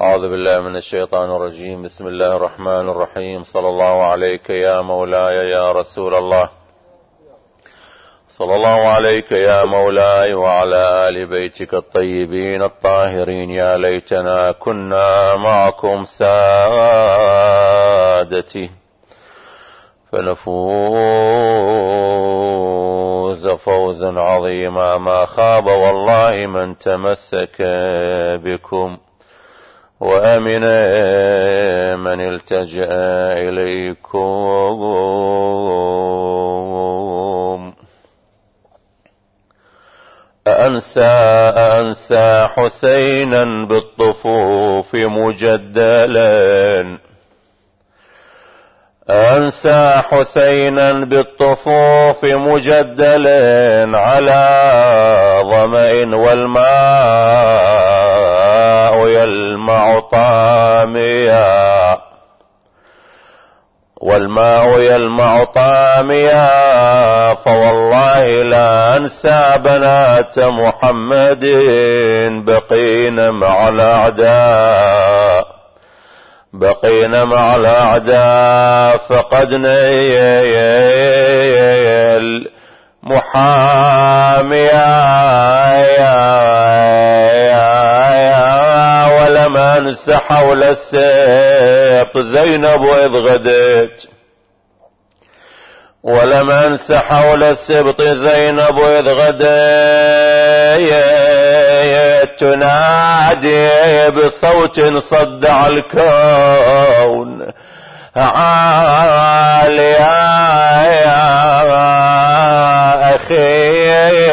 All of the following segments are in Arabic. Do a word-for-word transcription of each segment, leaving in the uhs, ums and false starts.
أعوذ بالله من الشيطان الرجيم. بسم الله الرحمن الرحيم. صلى الله عليك يا مولاي يا رسول الله. صلى الله عليك يا مولاي وعلى آل بيتك الطيبين الطاهرين. يا ليتنا كنا معكم سادتي فنفوز فوزا عظيما. ما خاب والله من تمسك بكم، وأمن من التجأ إليكم. أنسى أنسى حسينا بالطفوف مجدلا، أنسى حسينا بالطفوف مجدلا على ظمأ والماء يلمع طاميا، والماء يلمع طاميا. فوالله لا أنسى بنات محمد بقين مع الأعداء، بقين مع الأعداء. فقدنا المحامية ولم أنس حول السيف زينب إذ غدت، ولم أنس حول السبط زينب إذ غدت تنادي بصوت صدع الكون عاليا. يا أخي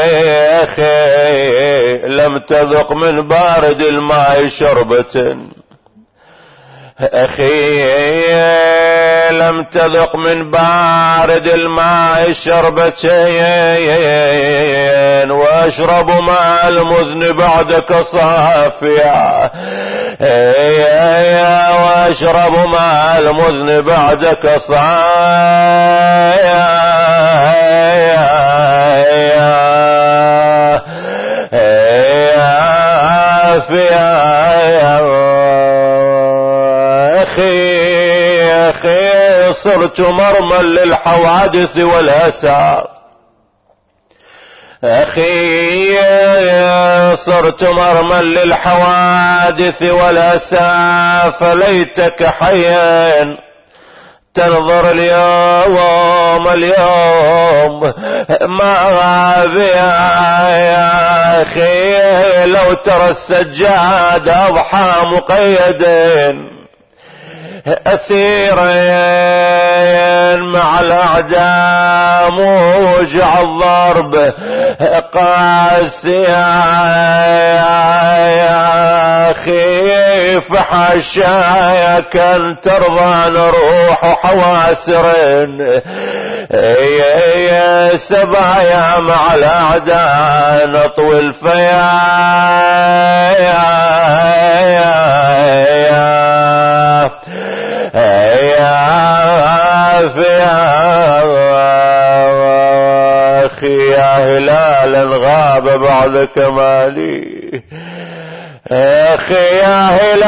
أخي لم تذق من بارد الماء شربة، أخي لم تذق من بارد الماء شربتين، واشرب ماء المذن بعدك صافيا، واشرب ماء المذن بعدك صافيا. صرت مرمى للحوادث والأسى، أخي صرت مرمى للحوادث والأسى. فليتك حيا تنظر اليوم اليوم ما بها. يا أخي لو ترى السجاد أضحى مقيدين أسيرين مع الأعداء موجع الضرب قاسيا. يا أخي فحشايك أن ترضى نروح حواسرين يا سبايا مع الأعداء نطوي الفيا. يا هلالا غاب بعد كمالي، اخي يا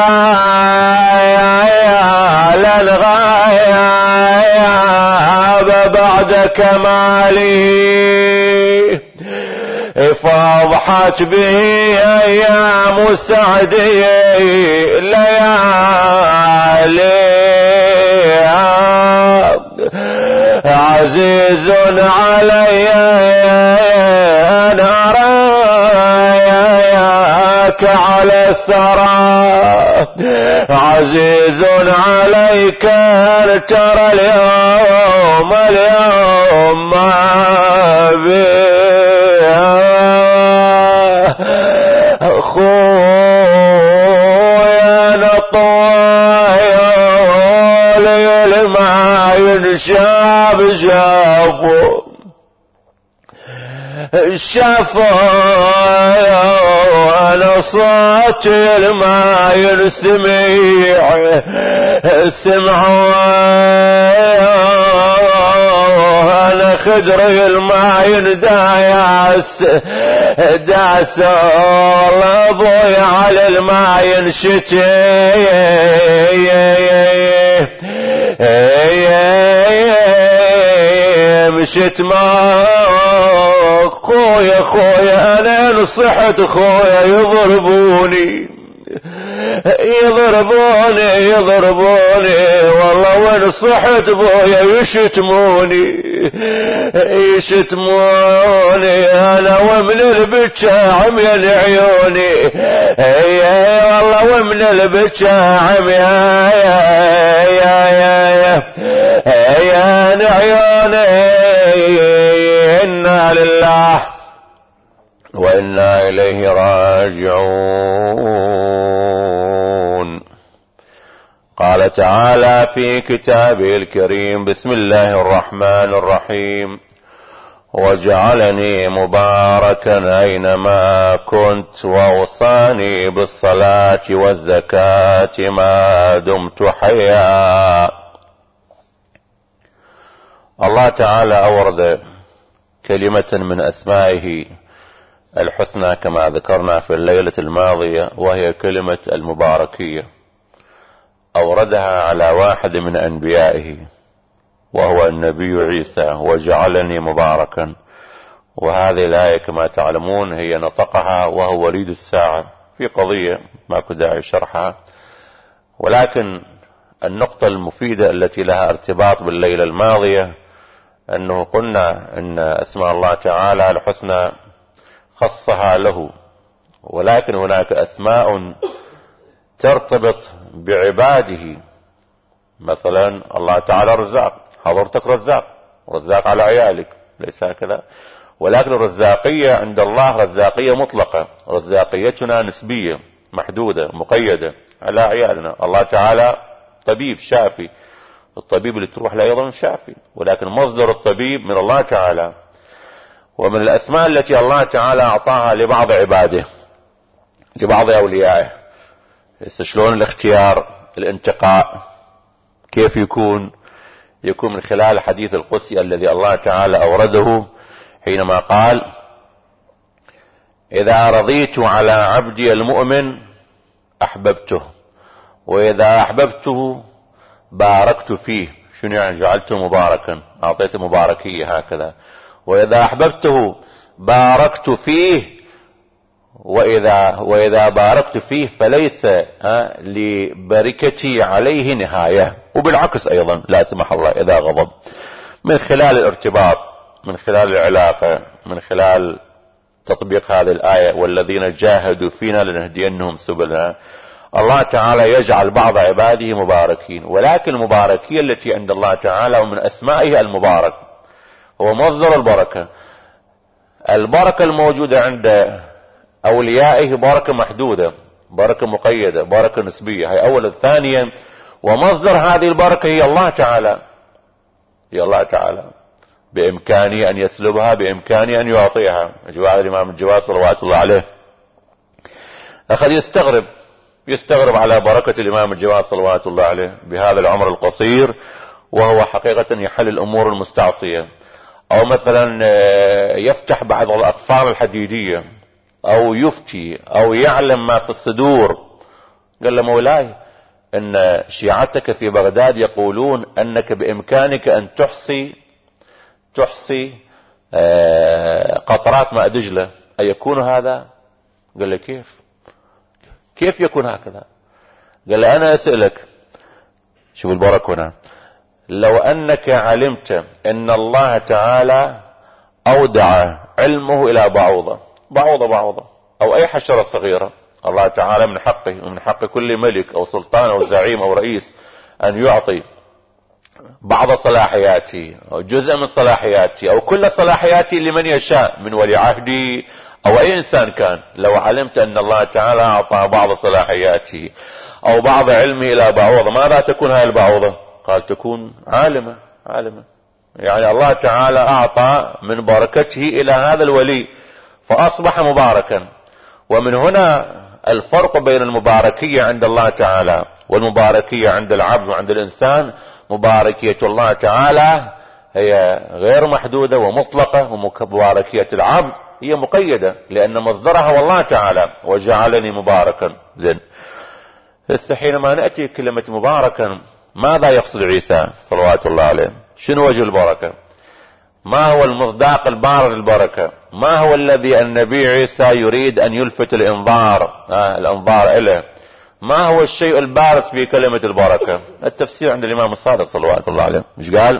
هلالا غاب بعد كمالي. فاضحت به ايام سعدي ليالي. عزيز علي أن أراك على الثرى، عزيز عليك أن ترى اليوم اليوم ما بها. أخويا نطوي ما ينشاب شافوا شافوا انا صوتي لما ينسمع سمعوا. انا خدري الماين دايس داس والله ابوي على الماين شتي مشت معك خويا خويا انا نصحت خويا يضربوني يضربوني يضربوني والله وين صحت بويا يشتموني يشتموني انا ومن البكا عميان عيوني والله ومن البكا عميان عيوني. إنا لله وإنا إليه راجعون. قال تعالى في كتابه الكريم: بسم الله الرحمن الرحيم: وجعلني مباركا أينما كنت وأوصاني بالصلاة والزكاة ما دمت حيا. الله تعالى أورد كلمة من أسمائه الحسنى كما ذكرنا في الليلة الماضية، وهي كلمة المباركية، أوردها على واحد من أنبيائه وهو النبي عيسى: وجعلني مباركا. وهذه الآية كما تعلمون هي نطقها وهو وليد الساعة في قضية ما كنت داعي شرحها، ولكن النقطة المفيدة التي لها ارتباط بالليلة الماضية أنه قلنا أن أسماء الله تعالى الحسنى خصها له، ولكن هناك أسماء ترتبط بعباده. مثلا الله تعالى رزاق، حضرتك رزاق، رزاق على عيالك، ليس هكذا؟ ولكن الرزاقية عند الله رزاقية مطلقة، رزاقيتنا نسبية محدودة مقيدة على عيالنا. الله تعالى طبيب شافي، الطبيب اللي تروح له أيضا شافي، ولكن مصدر الطبيب من الله تعالى. ومن الأسماء التي الله تعالى أعطاها لبعض عباده لبعض أوليائه، شلون الاختيار الانتقاء كيف يكون؟ يكون من خلال الحديث القدسي الذي الله تعالى أورده حينما قال: إذا رضيت على عبدي المؤمن أحببته، وإذا أحببته باركت فيه. شنو يعني جعلته مباركا؟ أعطيته مباركية هكذا. وإذا أحببته باركت فيه، وإذا, وإذا باركت فيه فليس لبركتي عليه نهاية. وبالعكس أيضا لا سمح الله إذا غضب. من خلال الارتباط، من خلال العلاقة، من خلال تطبيق هذه الآية: والذين جاهدوا فينا لنهدينهم سبلنا، الله تعالى يجعل بعض عباده مباركين. ولكن المباركية التي عند الله تعالى ومن أسمائه المبارك هو مصدر البركة. البركة الموجودة عند أوليائه بركة محدودة، بركة مقيدة، بركة نسبية، هي أولا. ثانيا، ومصدر هذه البركة هي الله تعالى، هي الله تعالى، بإمكانه أن يسلبها، بإمكانه أن يعطيها. جواب الإمام الجواد صلوات الله عليه أخذ يستغرب يستغرب على بركة الإمام الجواد صلوات الله عليه بهذا العمر القصير، وهو حقيقة يحل الأمور المستعصية. أو مثلا يفتح بعض الأقفال الحديدية، أو يفتي، أو يعلم ما في الصدور. قال له: مولاي، إن شيعتك في بغداد يقولون أنك بإمكانك أن تحصي تحصي قطرات ماء دجلة، أيكون هذا؟ قال له: كيف كيف يكون هكذا؟ قال له: أنا أسألك، شوف البركة هنا، لو أنك علمت أن الله تعالى أودع علمه إلى بعوضة بعوضة بعوضة أو أي حشرة صغيرة، الله تعالى من حقه ومن حق كل ملك أو سلطان أو زعيم أو رئيس أن يعطي بعض صلاحياته أو جزء من صلاحياته أو كل صلاحياته لمن يشاء من ولي عهدي أو أي إنسان كان. لو علمت أن الله تعالى أعطى بعض صلاحياته أو بعض علمه إلى بعوضة، ماذا تكون هذه البعوضة؟ قال: تكون عالمة عالمة يعني الله تعالى أعطى من بركته إلى هذا الولي فأصبح مباركا. ومن هنا الفرق بين المباركية عند الله تعالى والمباركية عند العبد وعند الإنسان. مباركية الله تعالى هي غير محدودة ومطلقة، ومباركية العبد هي مقيدة لأن مصدرها والله تعالى وجعلني مباركا. زين، هسه حينما نأتي كلمة مباركا ماذا يقصد عيسى صلوات الله عليه؟ شنو وجه البركة؟ ما هو المصداق البارز البركة؟ ما هو الذي النبي عيسى يريد أن يلفت الانظار آه الانظار إليه؟ ما هو الشيء البارز في كلمة البركة؟ التفسير عند الإمام الصادق صلوات الله عليه مش قال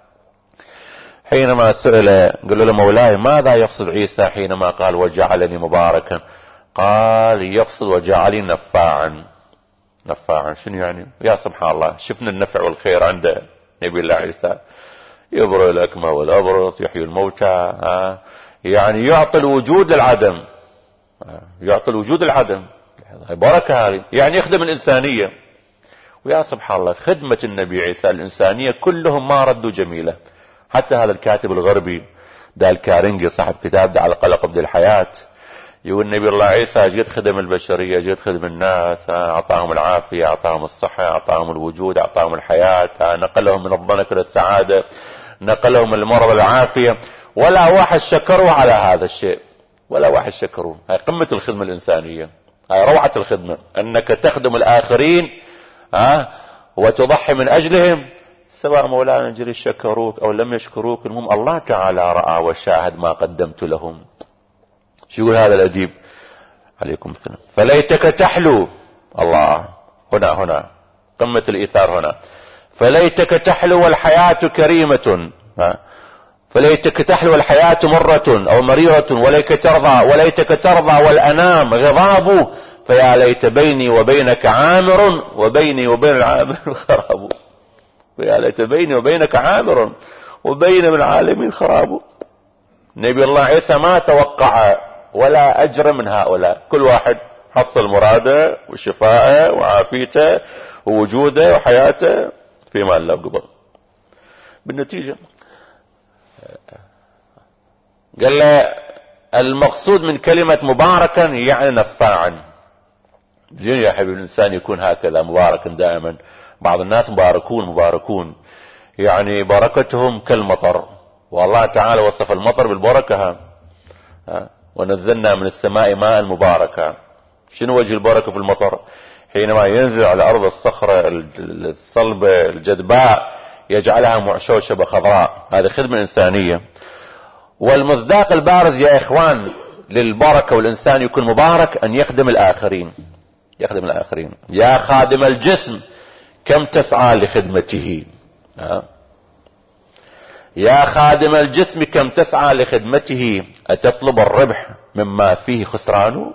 حينما سئل قال له مولاي ماذا يقصد عيسى حينما قال وجعلني مباركا؟ قال يقصد وجعلني نفاعا. نفاعا شنو يعني؟ يا سبحان الله، شفنا النفع والخير عند نبي الله عيسى، يبرئ الأكمى والأبرص، يحيي الموتى، يعني يعطي الوجود للعدم، يعطي الوجود العدم، بركة هذه، يعني يخدم الإنسانية. ويا سبحان الله خدمة النبي عيسى الإنسانية كلهم ما ردوا جميلة. حتى هذا الكاتب الغربي ده الكارنجي صاحب كتاب ده على قلق بدء الحياة يقول النبي الله عيسى جد خدم البشرية، جد خدم الناس، أعطاهم العافية، أعطاهم الصحة، أعطاهم الوجود، أعطاهم الحياة، نقلهم من الضنك إلى السعادة، نقلهم من المرض العافية، ولا واحد شكروا على هذا الشيء، ولا واحد شكروا. هاي قمة الخدمة الإنسانية، هاي روعة الخدمة، أنك تخدم الآخرين ها وتضحي من أجلهم، سواء مولانا جري شكروك أو لم يشكروك، المهم الله تعالى رأى وشاهد ما قدمت لهم. شو يقول هذا الأديب عليكم السلام؟ فليتك تحلو، الله هنا هنا قمة الإيثار هنا، فليتك تحلو والحياة كريمة، فليتك تحلو والحياة مرة أو مريرة، وليتك ترضى وليتك ترضى والأنام غضاب، فيا ليت بيني وبينك عامر وبيني وبين العامر خراب. فيا ليت بيني وبينك عامر وبين من العالمين خراب. نبي الله عيسى ما توقع ولا أجر من هؤلاء، كل واحد حصل مراده وشفاءه وعافيته ووجوده وحياته فيما الله قبل. بالنتيجة قال له المقصود من كلمة مباركا يعني نفاعا. زين يا حبيبي الإنسان يكون هكذا مباركا دائما. بعض الناس مباركون مباركون يعني بركتهم كالمطر، والله تعالى وصف المطر بالبركة، ها ونزلنا من السماء ماء مباركا. شنو وجه البركة في المطر؟ حينما ينزل على أرض الصخرة الصلبة الجدباء يجعلها معشوشة خضراء، هذه خدمة إنسانية. والمصداق البارز يا إخوان للبركة والإنسان يكون مبارك أن يخدم الآخرين، يخدم الآخرين. يا خادم الجسم كم تسعى لخدمته، ها؟ يا خادم الجسم كم تسعى لخدمته، أتطلب الربح مما فيه خسرانه؟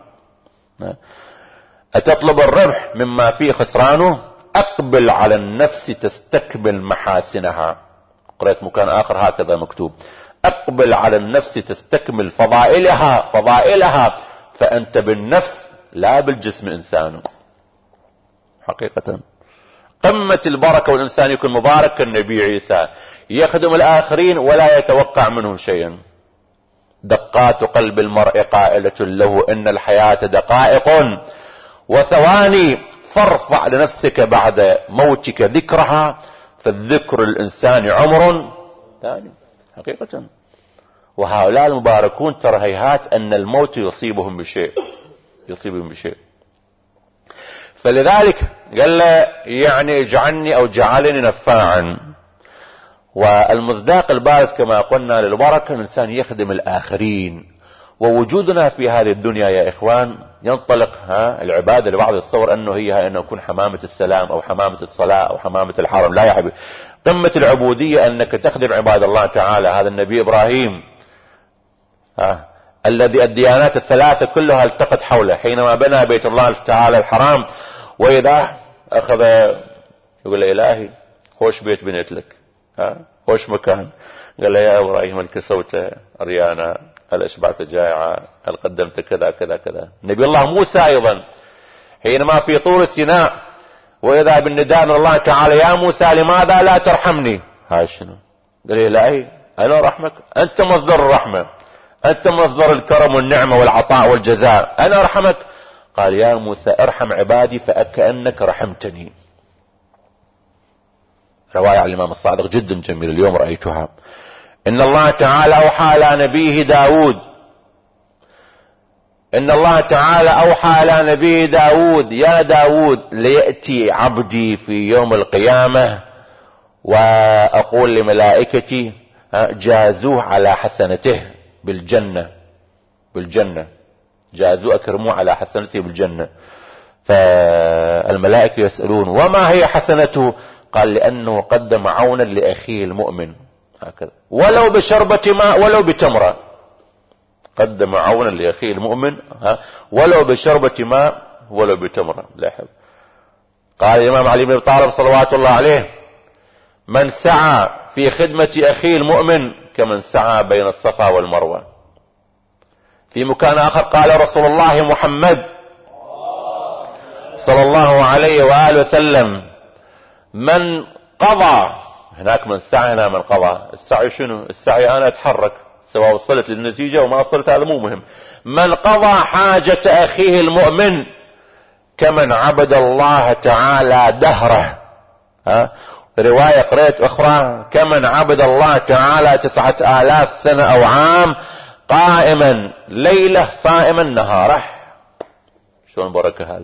أتطلب الربح مما فيه خسرانه؟ أقبل على النفس تستكمل محاسنها. قرأت مكان آخر هكذا مكتوب أقبل على النفس تستكمل فضائلها فضائلها فأنت بالنفس لا بالجسم إنسان. حقيقة قمة البركة والإنسان يكون مبارك كالنبي عيسى، يخدم الآخرين ولا يتوقع منهم شيئا. دقات قلب المرء قائلة له إن الحياة دقائق وثواني، فارفع لنفسك بعد موتك ذكرها، فالذكر الإنسان عمر ثاني. حقيقة وهؤلاء المباركون ترى هيهات أن الموت يصيبهم بشيء، يصيبهم بشيء. فلذلك قال له يعني اجعلني أو جعلني نفاعا. والمصداق البارز كما قلنا للبركة الإنسان يخدم الآخرين. ووجودنا في هذه الدنيا يا إخوان ينطلق ها العبادة لبعض الصور أنه هي أنه يكون حمامة السلام أو حمامة الصلاة أو حمامة الحرم. لا يا حبيبي، قمة العبودية أنك تخدم عباد الله تعالى. هذا النبي إبراهيم ها الذي الديانات الثلاثة كلها التقت حوله حينما بنى بيت الله تعالى الحرام، وإذا أخذ يقول له إلهي خوش بيت بنيت لك، ها خوش مكان. قال له يا إبراهيم هل كسوت ريانا، هل أشبعت جائعة، هل قدمت كذا كذا كذا. نبي الله موسى أيضا حينما في طور سيناء وإذا بالنداء من الله تعالى يا موسى لماذا لا ترحمني، هاي شنو؟ قال له إلهي أنا أرحمك، أنت مصدر الرحمة، أنت مصدر الكرم والنعمة والعطاء والجزاء، أنا أرحمك. قال يا موسى ارحم عبادي فكأنك رحمتني. رواية عن الإمام الصادق جدا جميل، اليوم رأيتها. إن الله تعالى أوحى على نبيه داود إن الله تعالى أوحى على نبيه داود يا داود ليأتي عبدي في يوم القيامة وأقول لملائكتي جازوه على حسنته بالجنة بالجنة جازوه أكرموه على حسنته بالجنة. فالملائكة يسألون وما هي حسنته؟ قال لأنه قدم عونا لأخيه المؤمن هكذا ولو بشربة ماء ولو بتمرة. قدم عونا لأخيه المؤمن ها ولو بشربة ماء ولو بتمرة. لاحظ قال الإمام علي بن أبي طالب صلوات الله عليه من سعى في خدمة أخيه المؤمن كمن سعى بين الصفا والمروة. في مكان آخر قال رسول الله محمد صلى الله عليه وآله وسلم من قضى، هناك من سعى هنا من قضى. السعي شنو؟ السعي أنا أتحرك سواء وصلت للنتيجة وما وصلت هذا مو مهم. من قضى حاجة أخيه المؤمن كمن عبد الله تعالى دهره. ها رواية قرأت أخرى كمن عبد الله تعالى تسعة آلاف سنة أو عام قائما ليلة صائما نهاره. شلون بركة هذه؟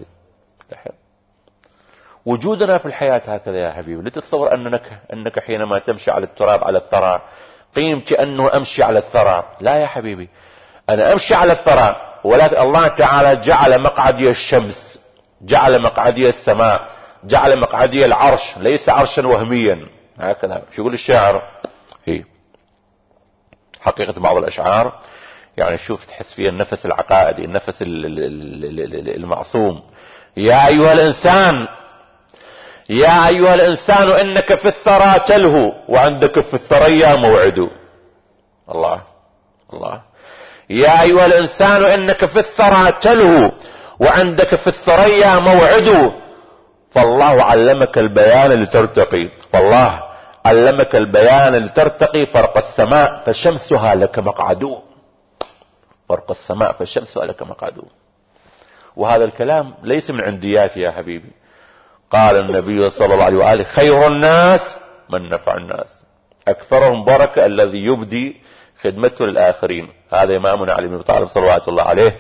وجودنا في الحياة هكذا يا حبيبي. لتتصور أنك, أنك حينما تمشي على التراب على الثرى قيمتي أنه أمشي على الثرى. لا يا حبيبي، أنا أمشي على الثرى ولكن الله تعالى جعل مقعدي الشمس، جعل مقعدي السماء، جعل مقعدي العرش، ليس عرشا وهميا هكذا. شو يقول الشاعر؟ هي حقيقة بعض الأشعار يعني شوف تحس فيها النفس العقائدي، النفس المعصوم. يا أيها الإنسان يا أيها الإنسان إنك في الثرى تلهو وعندك في الثريا موعد. الله الله. يا أيها الإنسان إنك في الثرى تلهو وعندك في الثريا موعد. فالله علمك البيان لترتقي فالله علمك البيان لترتقي فرق السماء فشمسها لك مقعد. فرق السماء فشمسها لك مقعد. وهذا الكلام ليس من عندياتي يا حبيبي. قال النبي صلى الله عليه وآله خير الناس من نفع الناس، أكثرهم بركة الذي يبدي خدمته للآخرين. هذا إمامنا علي بن أبي طالب صلوات الله عليه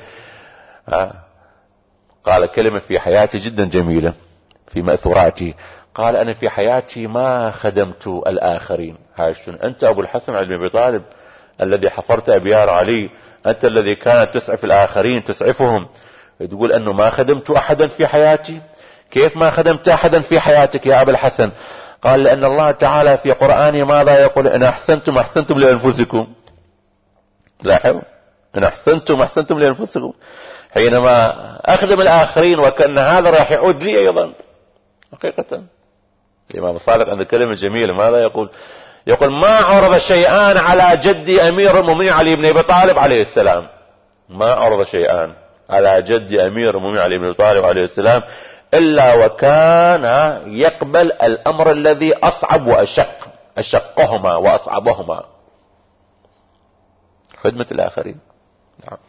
قال كلمة في حياتي جدا جميلة في مأثوراتي. قال أنا في حياتي ما خدمت الآخرين. هاشتن أنت أبو الحسن علي بن أبي طالب الذي حفرت أبيار علي، أنت الذي كانت تسعف الآخرين تسعفهم، تقول أنه ما خدمت أحدا في حياتي؟ كيف ما خدمت أحدا في حياتك يا أبو الحسن؟ قال لأن الله تعالى في قرآنه ماذا يقول؟ إن أحسنتم أحسنتم لأنفسكم. لاحظوا إن أحسنتم أحسنتم لأنفسكم. حينما أخدم الآخرين وكأن هذا راح يعود لي أيضا. حقيقة الإمام الصادق عند كلمة جميلة ماذا يقول؟ يقول ما عرض شيئان على جدي أمير المؤمنين علي بن أبي طالب عليه السلام. ما عرض شيئان على جدي أمير المؤمنين علي بن أبي طالب عليه السلام إلا وكان يقبل الأمر الذي أصعب وأشق أشقهما وأصعبهما. خدمة الآخرين. نعم.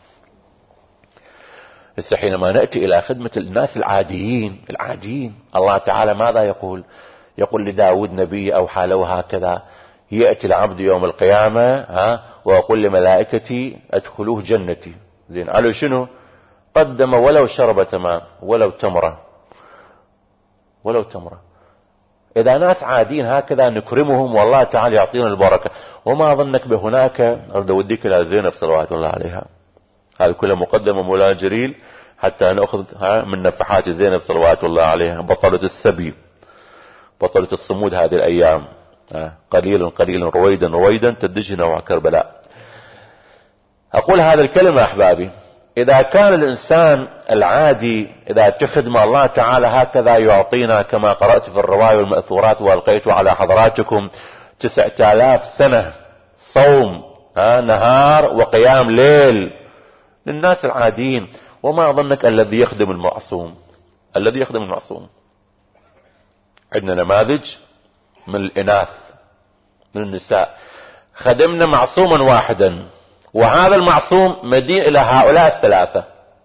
بس حينما نأتي إلى خدمة الناس العاديين العاديين الله تعالى ماذا يقول؟ يقول لداود نبي أوحى له هكذا يأتي العبد يوم القيامة ها ويقول لملائكتي أدخلوه جنتي. زين على شنو؟ قدم ولو شربة ماء ولو تمرة ولو تمرة. إذا ناس عادين هكذا نكرمهم والله تعالى يعطينا البركة. وما ظنك بهناك أرد أوديك إلى زينب صلوات الله عليها. هذه كلها مقدمة مولانا جريل حتى نأخذ من نفحات زينب صلوات الله عليها، بطلة السبي بطلة الصمود هذه الأيام. قليلا قليلا رويدا رويدا تدجنا وكربلاء. أقول هذا الكلمة أحبابي، إذا كان الإنسان العادي إذا تخدم الله تعالى هكذا يعطينا كما قرأت في الرواية والمأثورات وألقيت على حضراتكم تسعة آلاف سنة صوم ها نهار وقيام ليل للناس العاديين. وما ظنك الذي يخدم المعصوم الذي يخدم المعصوم. عندنا نماذج من الإناث من النساء خدمنا معصوما واحدا، وهذا المعصوم مدين إلى هؤلاء الثلاثة.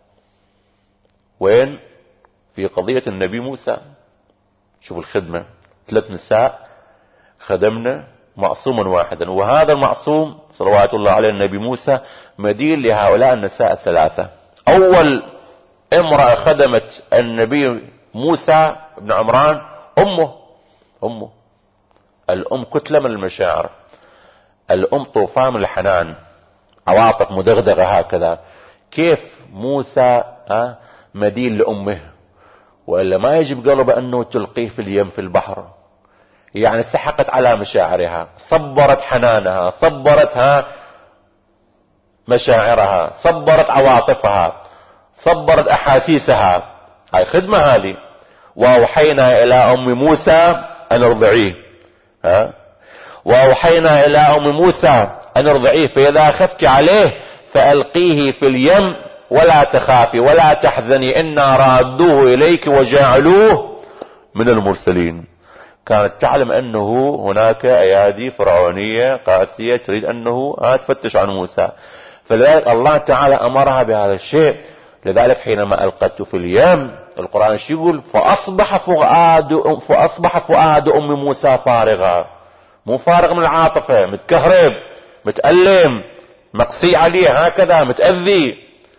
وين؟ في قضية النبي موسى. شوفوا الخدمة، ثلاث نساء خدمنا معصوما واحدا، وهذا المعصوم صلوات الله عليه النبي موسى مدين لهؤلاء النساء الثلاثة. أول امرأة خدمت النبي موسى بن عمران أمه. أمه الأم كتلة من المشاعر، الأم طوفان من الحنان، عواطف مدغدغة هكذا. كيف موسى مدين لأمه وإلا ما يجب قلبه أنه تلقيه في اليم في البحر؟ يعني سحقت على مشاعرها، صبرت حنانها، صبرتها مشاعرها، صبرت عواطفها، صبرت أحاسيسها. هاي خدمة هذه. وأوحينا إلى أم موسى أن ارضعيه، ها وأوحينا إلى أم موسى أن ارضعيه فإذا خفت عليه فألقيه في اليم ولا تخافي ولا تحزني إنا رادوه إليك وجعلوه من المرسلين. كانت تعلم أنه هناك أيادي فرعونية قاسية تريد أنه تفتش عن موسى، فلذلك الله تعالى أمرها بهذا الشيء. لذلك حينما ألقته في اليم القرآن شو يقول؟ فأصبح فؤاد فأصبح فؤاد أم موسى فارغا. مو فارغ من العاطفة، متكهرب، متألم، مقصي عليه هكذا، متأذي.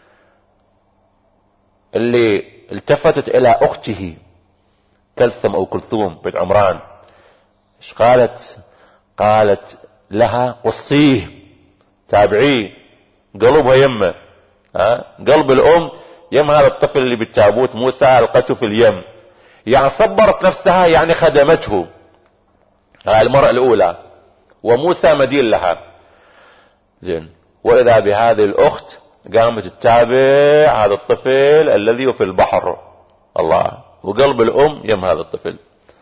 اللي التفتت إلى أخته كلثم أو كلثوم بنت عمران، ايش قالت؟ قالت لها قصيه، تابعيه، قلبها يمه، ها قلب الأم يم هذا الطفل اللي بالتابوت موسى ألقته في اليم. يعني صبرت نفسها، يعني خدمته. هاي المرأة الأولى، وموسى مدين لها. زين، وإذا بهذه الأخت قامت تتابع هذا الطفل الذي في البحر، الله، وقلب الأم يم هذا الطفل.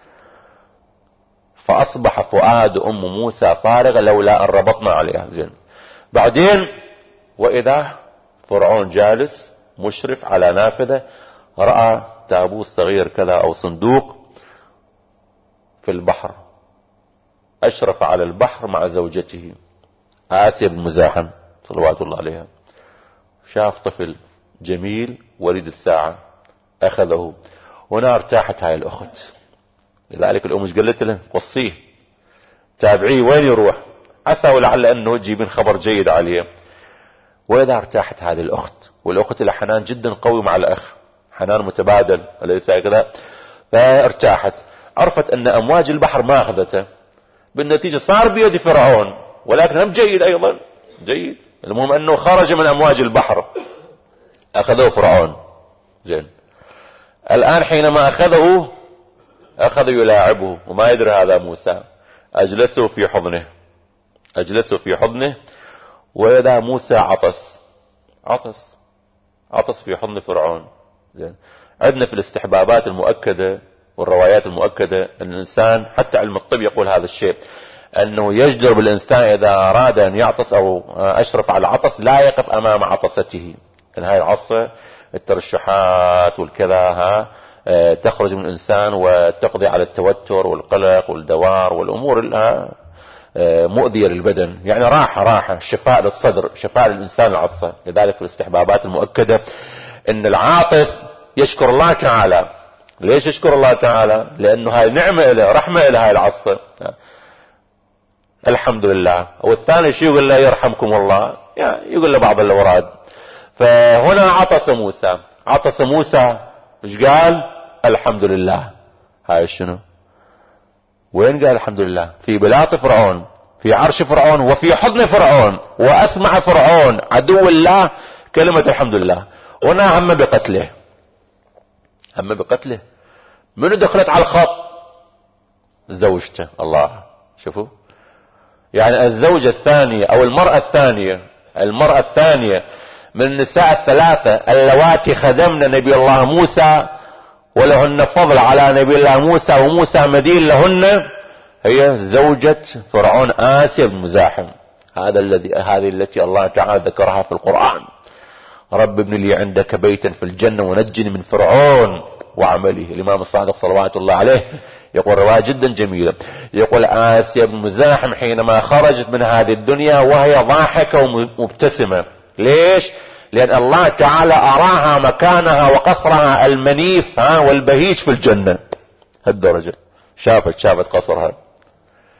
فأصبح فؤاد أم موسى فارغا لولا أن ربطنا عليها. زين، بعدين وإذا فرعون جالس مشرف على نافذة، رأى تابوت صغير كذا أو صندوق في البحر، أشرف على البحر مع زوجته آسيا بن مزاحم صلوات الله عليها. شاف طفل جميل وليد الساعة، أخذه. هنا ارتاحت هاي الأخت. لذلك الأم ايش قالت له؟ قصيه، تابعيه وين يروح، عسى ولعل أنه تجيبين خبر جيد عليه. وإذا ارتاحت هذه الأخت، والأخت لها حنان جدا قوي مع الأخ، حنان متبادل أليس هكذا؟ فارتاحت، عرفت أن أمواج البحر ما أخذته، بالنتيجة صار بيد فرعون، ولكن هم جيد أيضا، جيد. المهم أنه خرج من أمواج البحر، أخذه فرعون. زين، الآن حينما أخذه أخذ يلاعبه وما يدري هذا موسى، أجلسه في حضنه، أجلسه في حضنه. وإذا موسى عطس، عطس عطس في حضن فرعون. زين، عندنا في الاستحبابات المؤكدة والروايات المؤكدة أن الإنسان، حتى علم الطب يقول هذا الشيء، أنه يجدر بالإنسان إذا أراد أن يعطس أو أشرف على العطس لا يقف أمام عطسته. يعني هاي العصة الترشحات والكذا ها تخرج من الإنسان وتقضي على التوتر والقلق والدوار والأمور مؤذية للبدن، يعني راحة راحة شفاء للصدر، شفاء للإنسان العصة. لذلك في الاستحبابات المؤكدة أن العاطس يشكر الله تعالى. ليش يشكر الله تعالى؟ لأنه هاي نعمة إله، رحمة إله هاي العصة، الحمد لله. والثاني شو يقول له؟ يرحمكم الله، يعني يقول له بعض الأوراد. فهنا عطس موسى، عطس موسى ايش قال؟ الحمد لله. هاي شنو؟ وين قال الحمد لله؟ في بلاط فرعون، في عرش فرعون، وفي حضن فرعون، واسمع فرعون عدو الله كلمة الحمد لله. هنا هم بقتله، هم بقتله. منو دخلت على الخط؟ زوجته. الله، شوفوا، يعني الزوجة الثانية او المرأة الثانية، المرأة الثانية من النساء الثلاثة اللواتي خدمنا نبي الله موسى ولهن فضل على نبي الله موسى وموسى مدين لهن، هي زوجة فرعون آسيا بن مزاحم. هذا الذي هذه التي الله تعالى ذكرها في القرآن: رب ابن لي عندك بيتا في الجنة ونجني من فرعون وعمله. الإمام الصادق صلوات الله عليه يقول رواية جدا جميلة، يقول آسيا بن مزاحم حينما خرجت من هذه الدنيا وهي ضاحكة ومبتسمة. ليش؟ لأن الله تعالى أراها مكانها وقصرها المنيف ها والبهيج في الجنة. هالدرجة شافت شافت قصرها.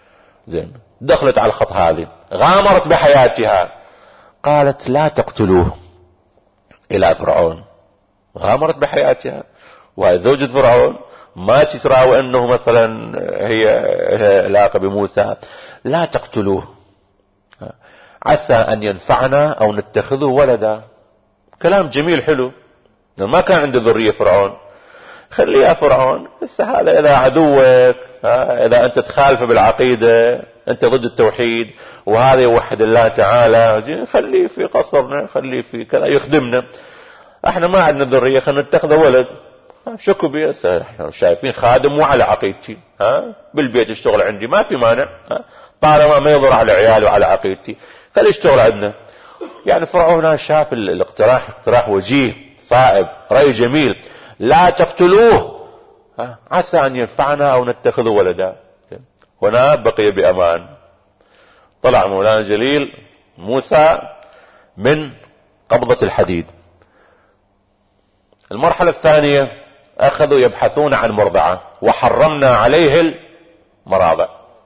زين دخلت على الخط هذه، غامرت بحياتها، قالت لا تقتلوه الى فرعون. غامرت بحياتها وهي زوجة فرعون، ما تتراوى انه مثلا هي علاقة بموسى. لا تقتلوه عسى ان ينفعنا او نتخذه ولدا. كلام جميل حلو، ما كان عنده ذرية فرعون، خليه يا فرعون، بس هذا اذا عدوك، اذا انت تخالف بالعقيدة، انت ضد التوحيد، وهذا يوحد الله تعالى، خليه في قصرنا، خليه في كذا يخدمنا، احنا ما عندنا ذرية، خلينا نتخذ ولد. شكو بيه، احنا شايفين خادم مو على عقيدتي، ها بالبيت يشتغل عندي ما في مانع، ها طالما ما يضر على عيالي وعلى عقيدتي خليه يشتغل عندنا. يعني فرعون شاف الاقتراح اقتراح وجيه صائب، رأي جميل. لا تقتلوه عسى ان ينفعنا او نتخذه ولدا. هنا بقي بامان. طلع مولانا الجليل موسى من قبضة الحديد. المرحلة الثانية اخذوا يبحثون عن مرضعة، وحرمنا عليه المراضع.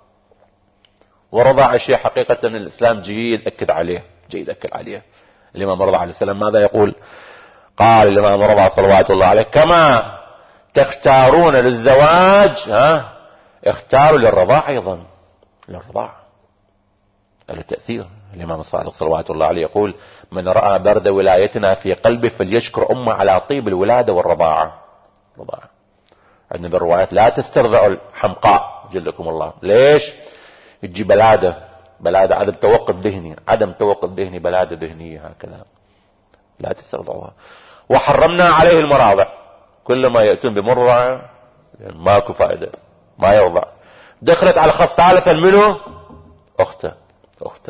ورضع شيء حقيقة الاسلام جيد اكد عليه، جيد اكد عليه. الامام رضع عليه السلام ماذا يقول؟ قال الامام رضع صلوات الله عليه: كما تختارون للزواج ها اختاروا للرضاع ايضا. للرضاع له تأثير. الامام الصادق صلوات الله عليه يقول: من رأى برد ولايتنا في قلبه فليشكر امه على طيب الولادة والرضاعة. رضاعة. عندنا بالروايات لا تسترضعوا الحمقاء جلكم الله. ليش؟ تجي بلادة، بلادة عدم توقف ذهني، عدم توقف ذهني بلادة ذهنية هكذا، لا تسترضعوها. وحرمنا عليه المراضع، كل ما يأتون بمرضع يعني ماكو فائدة، ما يرضع. دخلت على الخط ثالثا منه اخته، اخته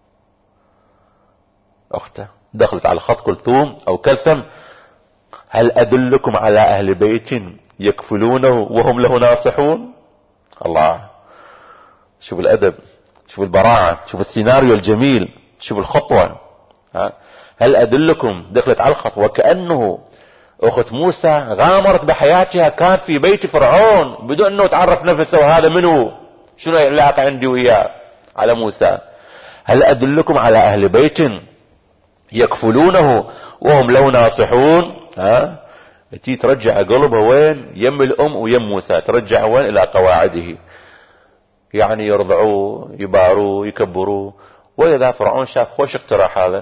اخته دخلت على خط كلثوم او كلثم. هل ادلكم على اهل بيت يكفلونه وهم له ناصحون؟ الله، شوف الادب، شوف البراعة، شوف السيناريو الجميل، شوف الخطوة. ها هل ادلكم، دخلت على الخط وكأنه اخت موسى غامرت بحياتها، كانت في بيت فرعون بدون انه تعرف نفسه، وهذا منه شنو العلاقة عندي وياه على موسى. هل ادلكم على اهل بيت يكفلونه وهم له ناصحون؟ ها تي ترجع قلبها وين؟ يم الام ويم موسى، ترجع وين؟ الى قواعده. يعني يرضعوه، يباروه، يكبروه. واذا فرعون شاف خوش اقتراح هذا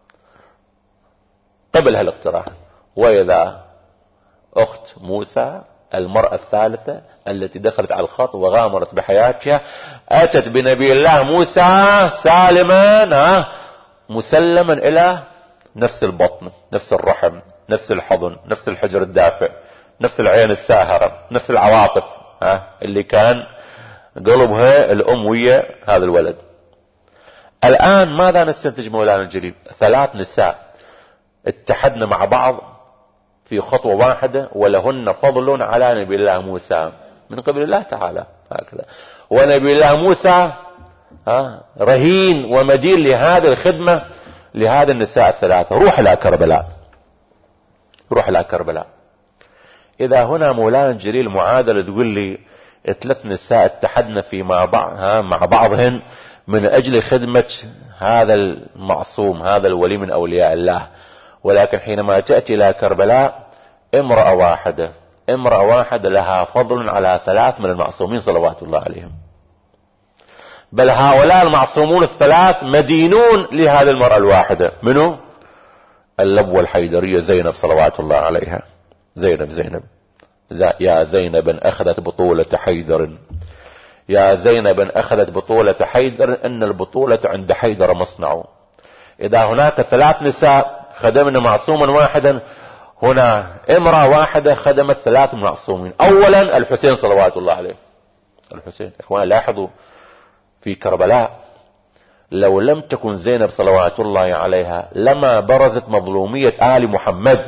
قبل هالاقتراح. واذا اخت موسى المرأة الثالثة التي دخلت على الخط وغامرت بحياتها اتت بنبي الله موسى سالما ها مسلما الى نفس البطن، نفس الرحم، نفس الحضن، نفس الحجر الدافئ، نفس العين الساهرة، نفس العواطف ها اللي كان قلبها الام ويا هذا الولد. الان ماذا نستنتج مولانا الجليل؟ ثلاث نساء اتحدنا مع بعض في خطوة واحدة، ولهن فضل على نبي الله موسى من قبل الله تعالى هكذا. ونبي الله موسى ها رهين ومدين لهذه الخدمة لهذه النساء الثلاثة. روح إلى كربلاء، روح إلى كربلاء. إذا هنا مولانا الجليل معادلة تقول لي ثلاث نساء اتحدنا في مع بعض ها مع بعضهن من أجل خدمة هذا المعصوم، هذا الولي من أولياء الله، ولكن حينما تأتي إلى كربلاء امرأة واحدة، امرأة واحدة لها فضل على ثلاث من المعصومين صلوات الله عليهم. بل هؤلاء المعصومون الثلاث مدينون لهذه المرأة الواحدة. منو؟ اللبوة الحيدرية زينب صلوات الله عليها. زينب زينب يا زينب أخذت بطولة حيدر، يا زينب أخذت بطولة حيدر، إن البطولة عند حيدر مصنع. إذا هناك ثلاث نساء خدمنا معصوما واحدا، هنا امرأة واحدة خدمت ثلاث معصومين. أولا الحسين صلوات الله عليه. الحسين إخوان لاحظوا في كربلاء لو لم تكن زينب صلوات الله عليها لما برزت مظلومية آل محمد.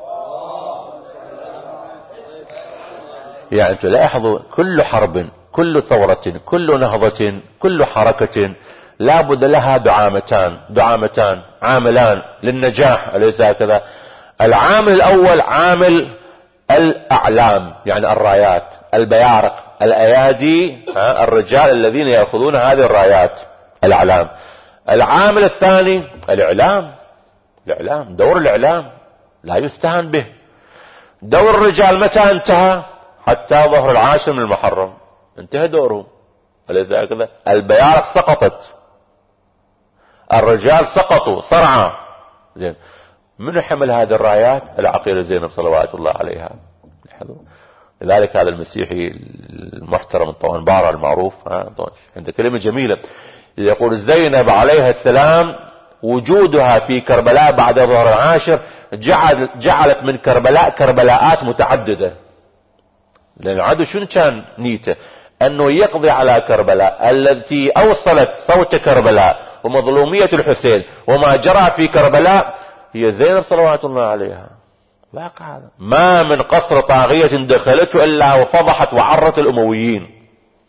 يعني تلاحظوا كل حرب، كل ثورة، كل نهضة، كل حركة لابد لها دعامتان، دعامتان عاملان للنجاح، أليس هكذا؟ العامل الأول عامل الأعلام يعني الرايات، البيارق، الأيادي، الرجال الذين يأخذون هذه الرايات الأعلام. العامل الثاني الإعلام، الإعلام دور الإعلام لا يستهان به. دور الرجال متى انتهى؟ حتى ظهر العاشر من المحرم انتهى دوره. أليس هكذا؟ البيارق سقطت، الرجال سقطوا صرعى. زين، من حمل هذه الرايات؟ العقيلة زينب صلوات الله عليها. لذلك هذا المسيحي المحترم الطوان بارا المعروف عنده كلمة جميلة يقول: زينب عليها السلام وجودها في كربلاء بعد ظهر العاشر جعل جعلت من كربلاء كربلاءات متعددة. لأن العدو شنو كان نيته؟ أنه يقضي على كربلاء التي أوصلت صوت كربلاء ومظلومية الحسين وما جرى في كربلاء هي زينب صلوات الله عليها. واقع هذا. ما من قصر طاغية دخلته إلا وفضحت وعرت الأمويين.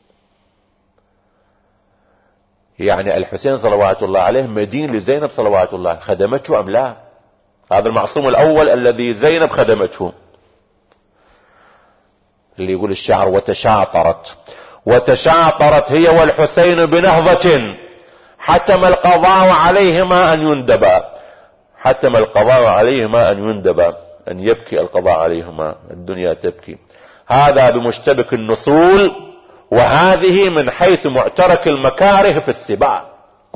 يعني الحسين صلوات الله عليه مدين لزينب صلوات الله، خدمته أم لا؟ هذا المعصوم الأول الذي زينب خدمته. اللي يقول الشعر: وتشاطرت وتشاطرت هي والحسين بنهضة حتم القضاء عليهما أن يندبا، حتم القضاء عليهما أن يندبا، أن يبكي القضاء عليهما، الدنيا تبكي. هذا بمشتبك النصول، وهذه من حيث معترك المكاره في السباع.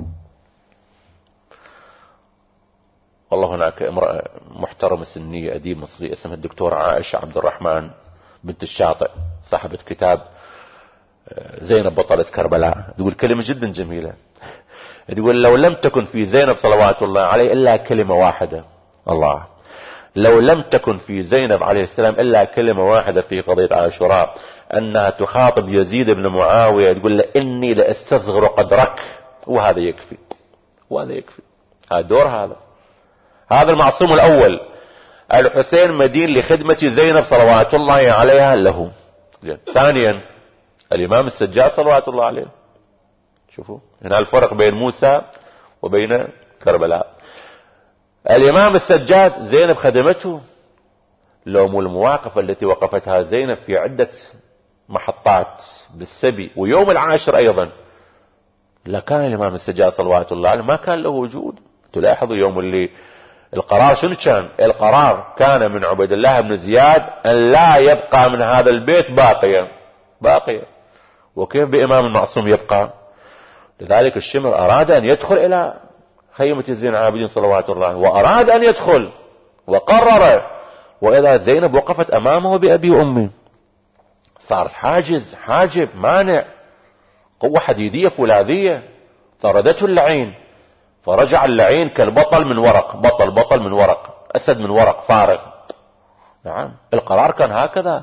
والله هناك امرأة محترمة سنية أديب مصري اسمها الدكتورة عائشة عبد الرحمن بنت الشاطئ، صاحبة كتاب زينب بطلة كربلاء، تقول كلمة جدا جميلة. تقول: لو لم تكن في زينب صلوات الله عليه إلا كلمة واحدة، الله، لو لم تكن في زينب عليه السلام إلا كلمة واحدة في قضية عاشوراء أنها تخاطب يزيد بن معاوية تقول له: إني لأستصغر قدرك، وهذا يكفي، وهذا يكفي. هذا دور هذا هذا المعصوم الأول. الحسين مدين لخدمة زينب صلوات الله عليها له. ثانيا الإمام السجاد صلوات الله عليه. شوفوا هنا الفرق بين موسى وبين كربلاء. الإمام السجاد زينب خدمته، لو مو المواقف التي وقفتها زينب في عدة محطات بالسبي ويوم العاشر أيضا لكان الإمام السجاد صلوات الله عليه ما كان له وجود. تلاحظوا يوم اللي القرار شنو كان؟ القرار كان من عبيد الله بن زياد أن لا يبقى من هذا البيت باقيا باقيا وكيف بإمام المعصوم يبقى؟ لذلك الشمر أراد أن يدخل إلى خيمة زين العابدين صلوات الله، وأراد أن يدخل وقرر، وإذا زينب وقفت أمامه بأبي وأمي، صارت حاجز حاجب مانع، قوة حديدية فولاذية، طردته اللعين، فرجع اللعين كالبطل من ورق، بطل بطل من ورق، أسد من ورق فارغ. نعم القرار كان هكذا،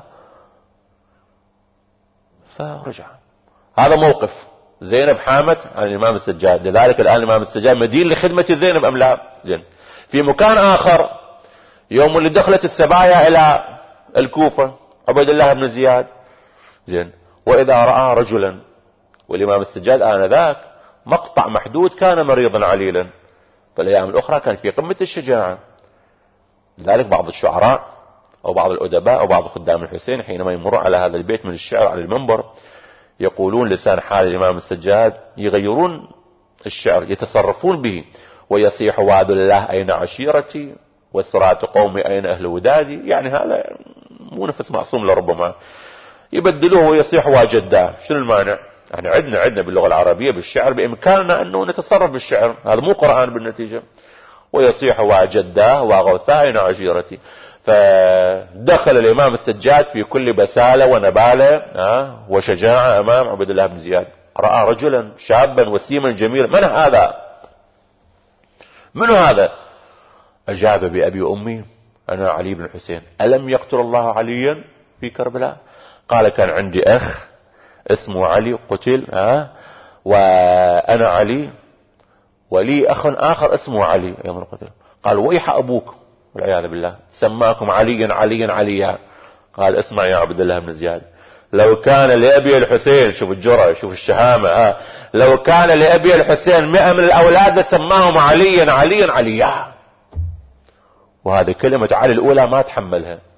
فرجع. هذا موقف زينب حامت عن الإمام السجاد. لذلك الآن الإمام السجاد مدين لخدمة زينب أم لا؟ زين. في مكان آخر يوم اللي دخلت السبايا إلى الكوفة عبيد الله بن زياد، زين، وإذا رأى رجلا، والإمام السجاد آنذاك مقطع محدود كان مريضا عليلا، فالأيام الأخرى كان في قمة الشجاعة. لذلك بعض الشعراء أو بعض الأدباء أو بعض خدام الحسين حينما يمر على هذا البيت من الشعر على المنبر يقولون لسان حال الإمام السجاد، يغيرون الشعر يتصرفون به، ويصيح: وعد الله أين عشيرتي وسرات قومي أين أهل ودادي. يعني هذا مو نفس معصوم لربما، يبدلوه ويصيح: وجداه. شنو المانع؟ يعني عندنا عندنا باللغة العربية بالشعر بإمكاننا أنه نتصرف بالشعر، هذا مو قرآن بالنتيجة. ويصيح: وجداه وغوثاء أين عشيرتي. فدخل الإمام السجاد في كل بسالة ونبالة وشجاعة أمام عبد الله بن زياد. رأى رجلا شابا وسيما جميلا. من هذا؟ من هذا؟ أجاب: بأبي وأمي أنا علي بن الحسين. ألم يقتل الله عليا في كربلاء؟ قال: كان عندي أخ اسمه علي قتل، ها، وأنا علي، ولي أخ آخر اسمه علي أيضا قتل. قال: ويح أبوك والعياذ بالله سماكم عليا عليا عليا. قال: اسمع يا عبد الله بن زياد، لو كان لأبي الحسين، شوف الجرأة شوف الشهامة، ها، لو كان لأبي الحسين مئة من الأولاد لسماهم عليا عليا عليا. وهذه كلمة علي الأولى ما تحملها،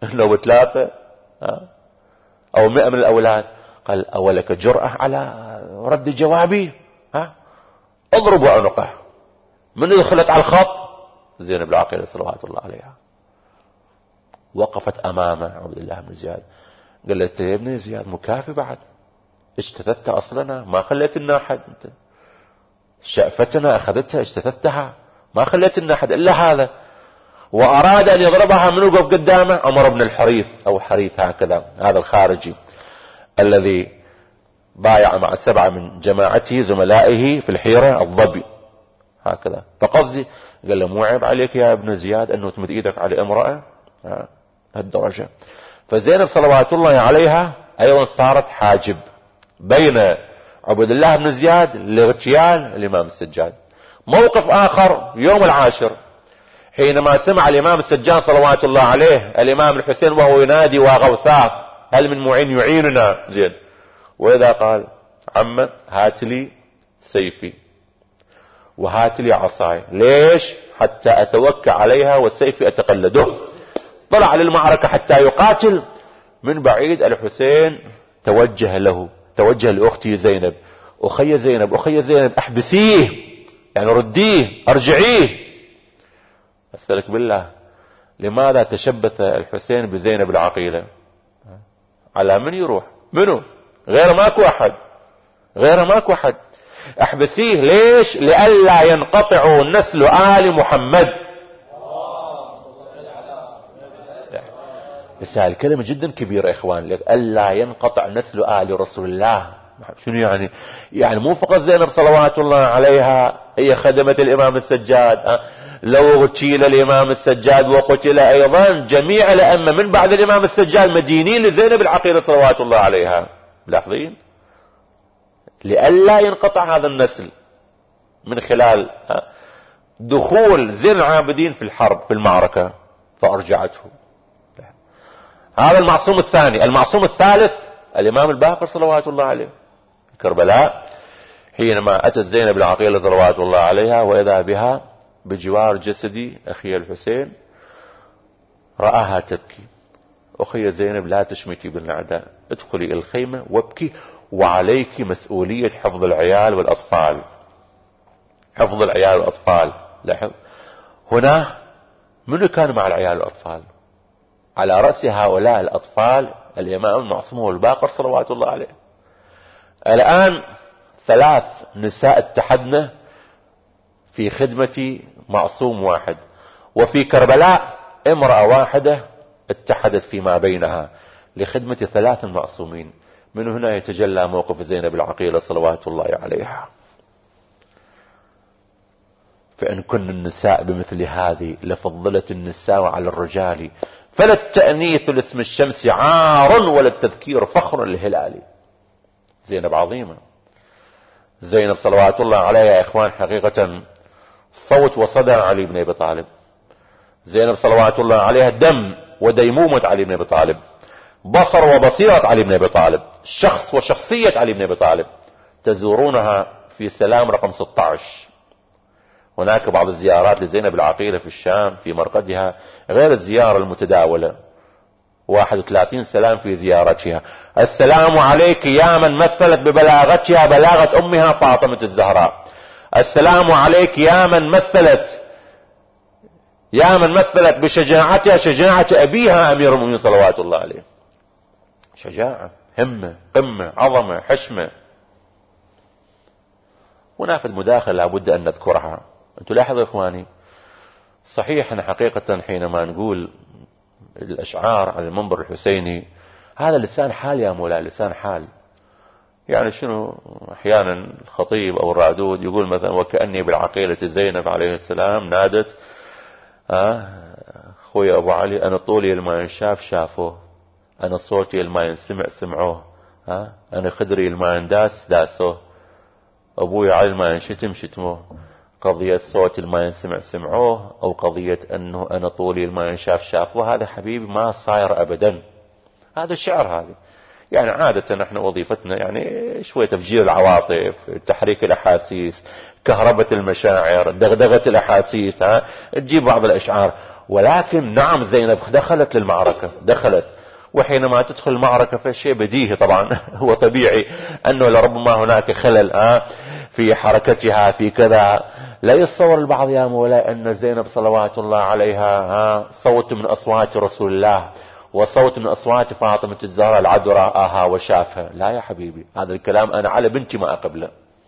لو ثلاثة أو مئة من الأولاد. قال أولك جرأة على رد جوابي؟ ها اضربوا عنقه. من دخلت على الخط؟ زينب العقيلة صلوات الله عليها. وقفت أمامه عبد الله بن زياد، قالت يا ابن زياد مكافي بعد، اجتثثت أصلنا ما خليت لنا أحد، انت شأفتنا أخذتها اجتثثتها ما خليت لنا أحد إلا هذا. وأراد أن يضربها من وقف قدامه عمر بن الحريث أو حريث هكذا، هذا الخارجي الذي بايع مع سبعة من جماعته زملائه في الحيرة الضبي هكذا. فقصدي قال له مو عيب عليك يا ابن زياد أنه تمد إيدك على امرأة هالدرجة. فزينب صلوات الله عليها أيضا صارت حاجب بين عبد الله بن زياد لاغتيال الإمام السجاد. موقف آخر يوم العاشر حينما سمع الإمام السجاد صلوات الله عليه الإمام الحسين وهو ينادي وغوثاه هل من معين يعيننا، زين، وإذا قال عم هات لي سيفي وهات لي عصاي، ليش؟ حتى أتوكى عليها والسيف أتقلده. طلع للمعركة حتى يقاتل. من بعيد الحسين توجه له، توجه لأختي زينب، أخي زينب أخي زينب أحبسيه، يعني رديه أرجعيه. أسألك بالله لماذا تشبث الحسين بزينب العقيلة؟ على من يروح؟ منه؟ غير ماكو أحد، غير ماكو أحد. أحبسيه ليش؟ لئلا ينقطع نسل آل محمد. بس هاي الكلمة جدا كبيرة يا إخوان، لئلا ينقطع نسل آل رسول الله. شنو يعني؟ يعني مو فقط زينب صلوات الله عليها هي خدمة الإمام السجاد، لو اغتيل الإمام السجاد وقتل أيضا جميع الأئمة من بعد الإمام السجاد مدينين لزينب العقيلة صلوات الله عليها. ملاحظين؟ لئلا ينقطع هذا النسل من خلال دخول زين العابدين في الحرب في المعركة فأرجعته. هذا المعصوم الثاني. المعصوم الثالث الإمام الباقر صلوات الله عليه كربلاء، حينما أتت زينب العقيلة صلوات الله عليها وإذا بها بجوار جسدي أخي الحسين، رآها تبكي. أخي زينب لا تشمتي بالنعداء، ادخلي الخيمة وابكي، وعليك مسؤولية حفظ العيال والأطفال. حفظ العيال والأطفال. لاحظ هنا من كان مع العيال والأطفال؟ على رأس هؤلاء الأطفال الإمام المعصوم الباقر صلوات الله عليه. الآن ثلاث نساء اتحدنا في خدمة معصوم واحد، وفي كربلاء امرأة واحدة اتحدت فيما بينها لخدمة ثلاث معصومين. من هنا يتجلى موقف زينب العقيلة صلوات الله عليها. فإن كن النساء بمثل هذه لفضلت النساء على الرجال، فلا التأنيث لاسم الشمس عار ولا التذكير فخر الهلال. زينب عظيمة. زينب صلوات الله عليها يا إخوان حقيقة صوت وصدى علي بن أبي طالب. زينب صلوات الله عليها دم وديمومة علي بن أبي طالب، بصر وبصيرة علي بن أبي طالب، شخص وشخصية علي بن أبي طالب. تزورونها في سلام رقم ستة عشر. هناك بعض الزيارات لزينب العقيلة في الشام في مرقدها غير الزيارة المتداولة، واحد وثلاثين سلام في زيارتها. السلام عليك يا من مثلت ببلاغتها بلاغة أمها فاطمة الزهراء. السلام عليك يا من مثلت يا من مثلت بشجاعتها شجاعة أبيها أمير المؤمنين صلوات الله عليه. شجاعة، همة، قمة، عظمة، حشمة. ونافذ مداخلة لابد أن نذكرها. أنتوا لاحظوا يا إخواني، صحيح أن حقيقة حينما نقول الأشعار على المنبر الحسيني هذا لسان حال يا مولاي، لسان حال. يعني شنو؟ أحيانا الخطيب أو الرادود يقول مثلا وكأني بالعقيلة زينب عليه السلام نادت آه خوي أبو علي أنا طولي الما ينشاف شافوه، أنا صوتي الما ينسمع سمعوه، آه أنا خدري الما ينداس داسوه، أبوي علي الما ينشتم شتموه. قضية صوت الما ينسمع سمعوه أو قضية أنه أنا طولي الما ينشاف شافوه، هذا حبيبي ما صاير أبدا. هذا الشعر هذا يعني عادة نحن وظيفتنا يعني شوية تفجير العواطف، تحريك الأحاسيس، كهربة المشاعر، دغدغة الأحاسيس، ها تجيب بعض الأشعار. ولكن نعم زينب دخلت للمعركة، دخلت، وحينما تدخل المعركة فالشيء بديهي طبعا هو طبيعي أنه لربما هناك خلل آه في حركتها في كذا. لا يتصور البعض يا مولاي أن زينب صلوات الله عليها آه صوت من أصوات رسول الله وصوت من أصوات فاطمة الزهراء العذراء آها وشافها. لا يا حبيبي، هذا الكلام أنا على بنتي ما أقبله.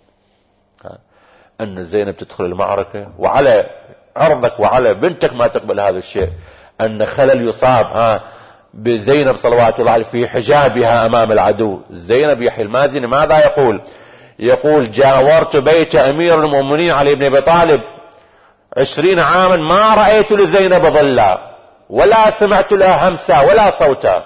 أن زينب تدخل المعركة وعلى عرضك وعلى بنتك ما تقبل هذا الشيء، أن خلل يصاب ها بزينب صلوات الله عليها في حجابها أمام العدو. زينب يحيى المازني ماذا يقول؟ يقول جاورت بيت أمير المؤمنين علي بن أبي طالب عشرين عاما ما رأيت لزينب ظلا ولا سمعت لها همسا ولا صوتا.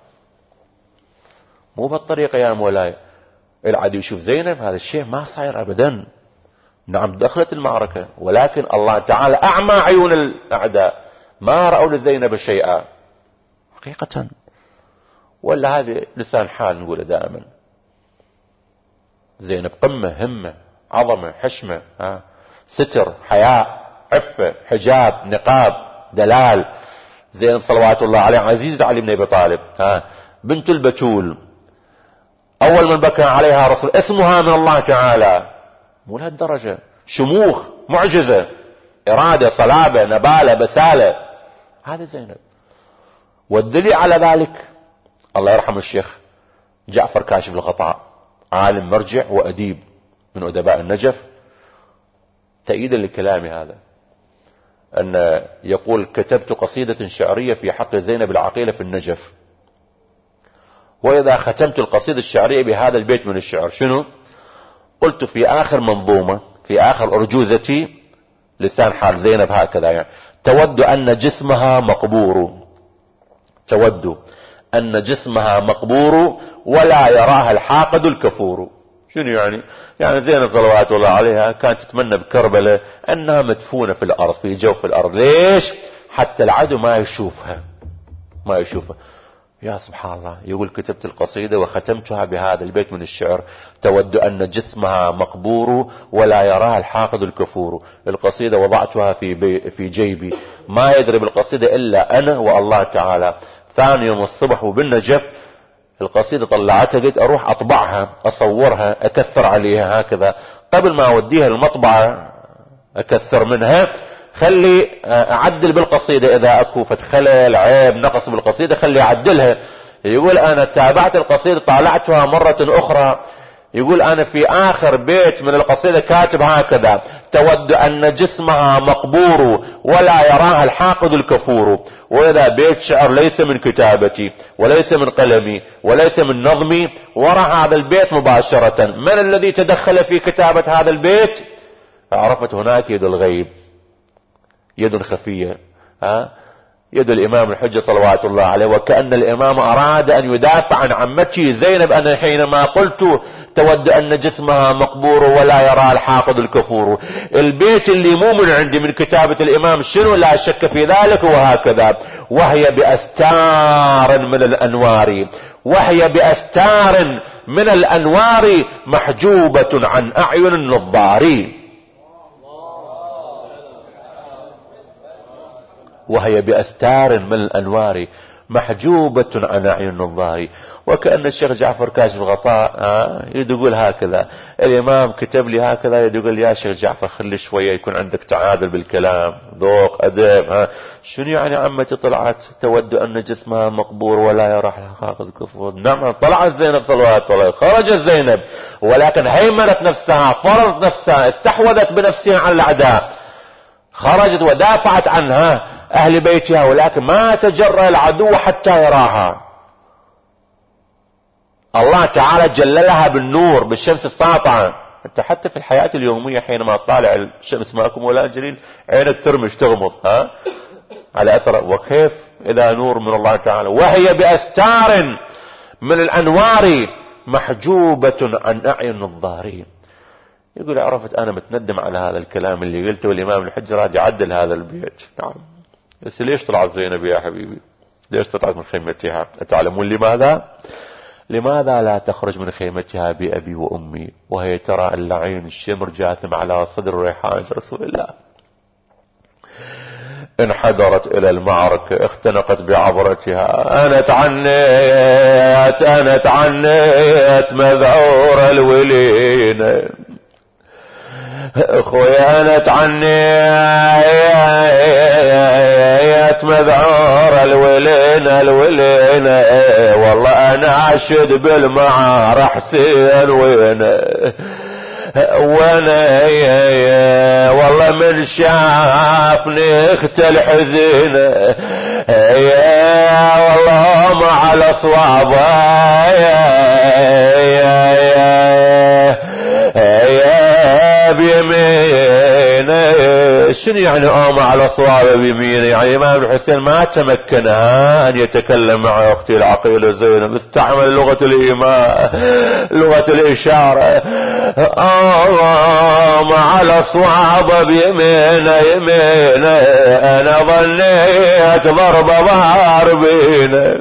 مو بالطريقة يا مولاي العدو يشوف زينب، هذا الشيء ما صاير أبدا. نعم دخلت المعركة، ولكن الله تعالى أعمى عيون الأعداء، ما رأوا لزينب شيئا حقيقة. ولا هذه لسان حال نقوله دائما. زينب قمة، همة، عظمة، حشمة، ها ستر، حياء، عفة، حجاب، نقاب، دلال. زينب صلوات الله عليه عزيزة علي بن أبي طالب، ها بنت البتول، أول من بكى عليها رسول، اسمها من الله تعالى، مو لهالدرجة، شموخ، معجزة، إرادة، صلابة، نبالة، بسالة. هذا زينب. والدليل على ذلك الله يرحم الشيخ جعفر كاشف الغطاء، عالم مرجع وأديب من أدباء النجف، تأييدا لكلامي هذا، أن يقول كتبت قصيدة شعرية في حق زينب العقيلة في النجف، وإذا ختمت القصيدة الشعرية بهذا البيت من الشعر شنو؟ قلت في آخر منظومة، في آخر أرجوزتي، لسان حال زينب هكذا يعني: تود أن جسمها مقبور، تود أن جسمها مقبور ولا يراها الحاقد الكفور. شنو يعني؟ يعني زينب صلوات الله عليها كانت تتمنى بكربلاء أنها مدفونة في الأرض، في جوف الأرض. ليش؟ حتى العدو ما يشوفها، ما يشوفها. يا سبحان الله، يقول كتبت القصيدة وختمتها بهذا البيت من الشعر: تود أن جسمها مقبور ولا يراها الحاقد الكفور. القصيدة وضعتها في, بي في جيبي، ما يدري بالقصيدة إلا أنا والله تعالى. ثاني يوم الصبح وبالنجف القصيدة طلعتها، قلت أروح أطبعها، أصورها، أكثر عليها هكذا، قبل ما أوديها المطبعة أكثر منها، خلي أعدل بالقصيدة إذا أكو فتخلل عيب نقص بالقصيدة خلي أعدلها. يقول أنا تابعت القصيدة طالعتها مرة أخرى، يقول أنا في آخر بيت من القصيدة كاتب هكذا: تود أن جسمها مقبور ولا يراها الحاقد الكفور. وإذا بيت شعر ليس من كتابتي وليس من قلمي وليس من نظمي، وراء هذا البيت مباشرة من الذي تدخل في كتابة هذا البيت؟ عرفت هناك يد الغيب، يد خفية، ها يد الإمام الحجة صلوات الله عليه. وكأن الإمام أراد أن يدافع عن عمته زينب، أنا حينما قلت تود أن جسمها مقبور ولا يرى الحاقد الكفور، البيت اللي مو من عندي من كتابة الإمام شنو؟ لا شك في ذلك. وهكذا: وهي بأستار من الأنوار، وهي بأستار من الأنوار محجوبة عن أعين النظار. وهي بأستار من الأنوار محجوبة عن أعين النظار. وكأن الشيخ جعفر كاشف الغطاء آه يقول هكذا: الإمام كتب لي هكذا، يقول يا شيخ جعفر خلي شوية يكون عندك تعادل بالكلام، ذوق، أدب. آه شنو يعني عمتي طلعت تود أن جسمها مقبور ولا يرى الحاقد الكفور؟ نعم طلعت زينب صلوات الله، خرجت زينب، ولكن هيمنت نفسها، فرضت نفسها، استحوذت بنفسها على الأعداء، خرجت ودافعت عنها أهل بيتها، ولكن ما تجرأ العدو حتى يراها. الله تعالى جللها بالنور، بالشمس الساطعة. انت حتى في الحياة اليومية حينما تطالع الشمس معكم ولا جليل عينك ترمش تغمض ها على أثر، وكيف إذا نور من الله تعالى. وهي بأستار من الأنوار محجوبة عن أعين الظاهرين. يقول عرفت أنا متندم على هذا الكلام اللي قلته، والإمام الحجة راجع عدل هذا البيت. نعم بس ليش طلعت زينب يا حبيبي؟ ليش طلعت من خيمتها؟ أتعلمون لماذا؟ لماذا لا تخرج من خيمتها بأبي وأمي وهي ترى اللعين الشمر جاثم على صدر ريحان رسول الله؟ انحدرت الى المعركة، اختنقت بعبرتها، انا تعنيت انا تعنيت مذعور الولين، اخويا انا تعنيت مذعور الولين الولين، والله انا اشد بالمعار حسين وين وانا والله من شافني اختل حزين، يا والله مع الاصواب يا بيمين. شنو يعني قام على صوابه بيمين؟ يعني الامام الحسين ما تمكن ان يتكلم مع اختي العقيله زينب، استعمل لغه الايماء لغه الاشاره، قام على صوابه بيمين يمين، انا ظنيت ضربه ضاربين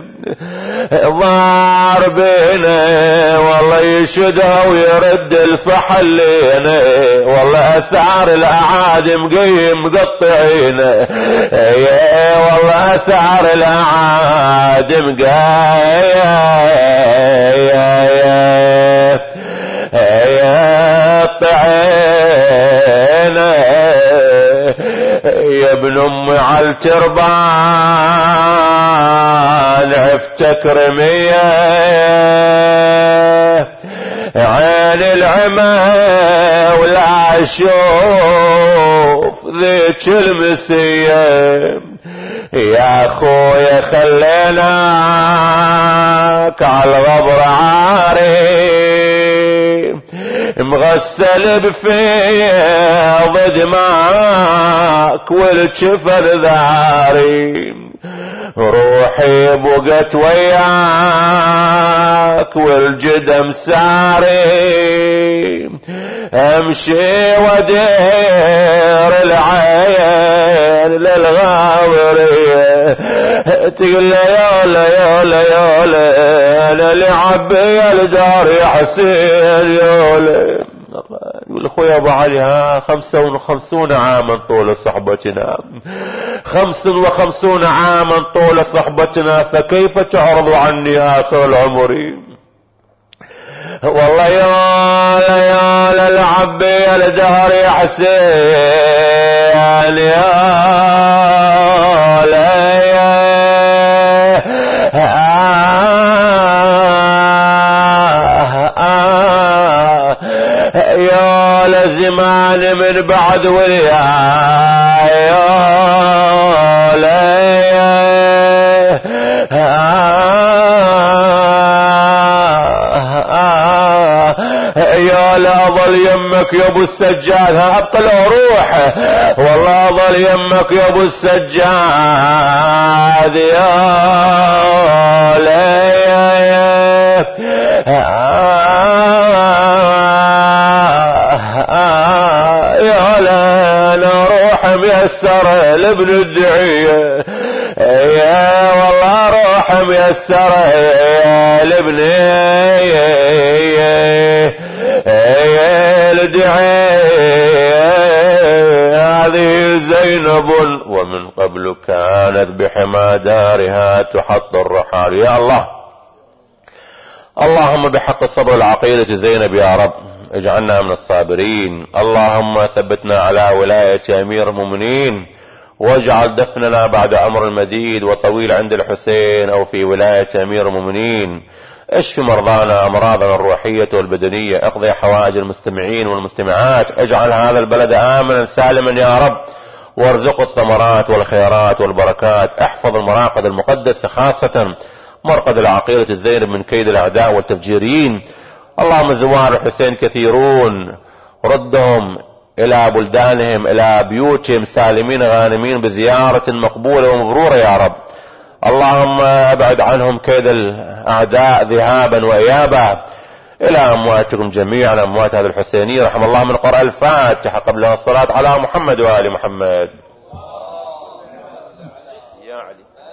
ضاربين، والله يشدها ويرد الفحلين، والله اثار الاعادي مقيم مقطعين، يا والله اثار الاعادي مقطعين، يا ابن امي على التربان افتكر مية، عين العمى ولا اشوف ذيك المسية، يا اخويا خليناك على الغبر عاري، مغسل بفيض دماك والجفن ذاري، روحي بقت وياك والجدم ساري، امشي ودير العين للغاورية، تقول لي يولا يولا يولا انا اللي عبي الدار يا حسين يولا. يقول اخويا ابو علي ها خمسة وخمسون عاما طول صحبتنا، خمس وخمسون عاما طول صحبتنا، فكيف تعرض عني اخر العمر؟ والله يا يا العبي الدهر يا حسين يا يا لزمان من بعد ويا يا يا لا ظل يمك يا ابو السجاد، ابطل روحه والله ظل يمك يا ابو السجاد، يا لا يا لا انا روح ميسره لابن الدعيه، يا والله روح ميسره لابن هذه زينب ومن قبل كانت بحمى دارها تحط الرحال. يا الله اللهم بحق الصبر العقيدة زينب يا رب اجعلنا من الصابرين، اللهم ثبتنا على ولاية امير المؤمنين، واجعل دفننا بعد امر مديد وطويل عند الحسين او في ولاية امير المؤمنين، اشف مرضانا امراضنا الروحية والبدنية، اقضي حوائج المستمعين والمستمعات، اجعل هذا البلد امنا سالما يا رب، وارزق الثمرات والخيرات والبركات، احفظ المراقد المقدسة خاصة مرقد العقيلة الزينب من كيد الاعداء والتفجيريين. اللهم زوار الحسين كثيرون، ردهم الى بلدانهم الى بيوتهم سالمين غانمين بزيارة مقبولة ومبرورة يا رب. اللهم ابعد عنهم كيد الاعداء ذهابا وايابا. الى امواتكم جميعا اموات هذا الحسيني رحم الله من قرأ الفاتحة قبلها الصلاة على محمد وآل محمد. يا علي